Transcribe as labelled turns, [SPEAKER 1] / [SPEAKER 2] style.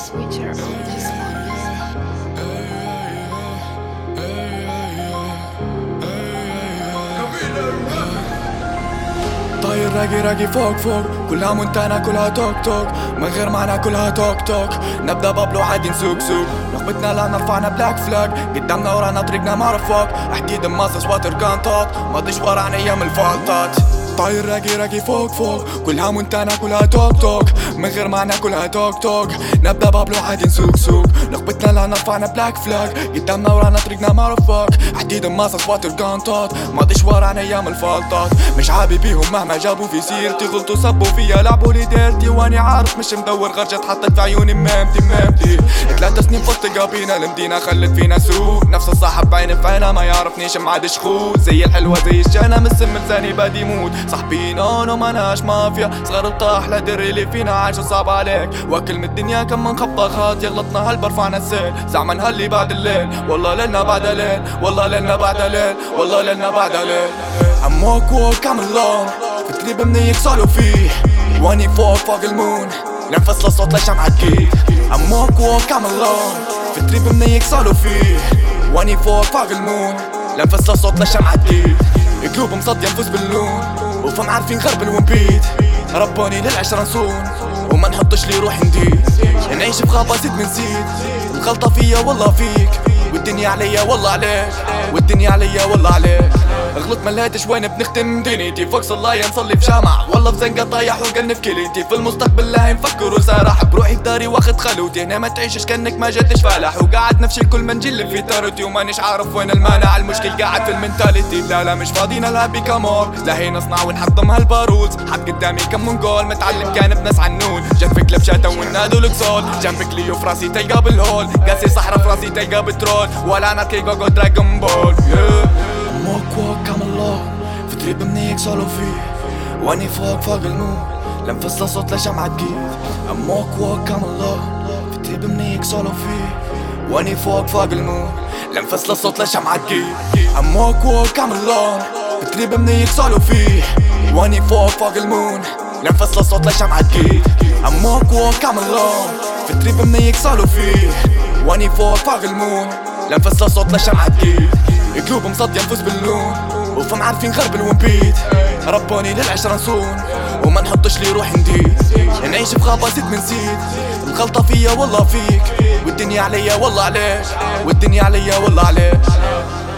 [SPEAKER 1] Switcher on this one.
[SPEAKER 2] طاير راقي فوق كلها مونتانا كلها توك توك من غير معنى كلها توك توك. نبدا بابلو عادي نسوق سوق نخبتنا لا نرفعنا بلاك فلاج قدامنا ورانا طريقنا معرفوك حديد ماصص واتر كانتات ماضيش ورا ايام الفالتات. طاير راقي فوق كلها مونتانا كلها توك توك من غير معنى كلها توك توك. نبدا بابلو عادي نسوق سوق نخبتنا لا نرفعنا بلاك فلاج قدامنا ورانا طريقنا معرفوك حديد ماصص واتر كانتات ماضيش ورا ايام الفالتات. مش عابي بيهم مهما جابوا في سيرتي غلطوا صبوا فيا لعبوا لي ديرتي واني عارف مش مدور غرجة حطت في عيوني مامتي 3 سنين فوسط قابينا المدينة خلت فينا سوق نفس الصاحب بعيني في عينه ما يعرفنيش معادش خو زي الحلوة زي الشانة من السم لساني بادي موت صاحبي نونو مناش مافيا صغر الطاح لا دري اللي فينا عايش صعب عليك واكل من الدنيا كم من خبطات يغلطنا هالبرفعنا السيل زعما هاللي بعد الليل والله ليلنا بعد ليل والله ليلنا بعد ليل والله ليلنا بعد ليل. I'm walk I'm alone في تريب مني يكسلوا فيه واني فوق المون لنفصل الصوت لشمعة جيت. I'm walk I'm alone في تريب مني يكسلوا فيه واني فوق المون لنفصل الصوت لشمعة جيت. قلوب مصدية نفوس باللون وفهم عارفين غرب الومبيد ربوني للعشرة نصون وما نحطش لي روح نديد نعيش بغابة زيد من زيد الغلطة فيا والله فيك والدنيا عليا والله عليك والدنيا عليا والله عليك. غلط ما لقيتش وين بنختم دنيتي فوق صلايا نصلي في جامع والله في زنقة طايح وقلن في كليتي في المستقبل لا نفكر وسارح بروحي في داري واخد خلوتي هنا ما تعيشش كأنك ما جاتش فالح وقاعد نفشي كل ما نجلب في تارتي ومانيش عارف وين المانع المشكل قاعد في المنتاليتي لا مش فاضيين الهابي كامور لا هي نصنع ونحطم هالباروز حط قدامي كم من جول متعلم كان بناس عنون جنبك كلب شاتا ونادو لكسول جنبك ليو في راسي تلقى بالهول قاسي صحرا في راسي تلقى بترول ولا انا كي جوجو دراجون بول. walk I'm alone في تريب مني يكسلوا فيه واني فوق المون لنفصل صوت لشمعة جيت. I'm walk I'm alone في تريب مني يكسلوا فيه واني فوق المون لنفصل صوت لشمعة جيت. I'm walk I'm alone في تريب مني يكسلوا فيه واني فوق المون لنفصل صوت لشمعة جيت. I'm walk I'm alone في تريب مني يكسلوا فيه واني فوق المون لنفصل صوت لشمعة جيت. قلوب مصدية نفوس باللون وفهم عارفين غرب الومبيد ربوني للعشرة نصون وما نحطش لي روح نديد نعيش بغابة زيد من زيد الغلطة فيا والله فيك والدنيا عليا والله عليك والدنيا عليا والله عليك.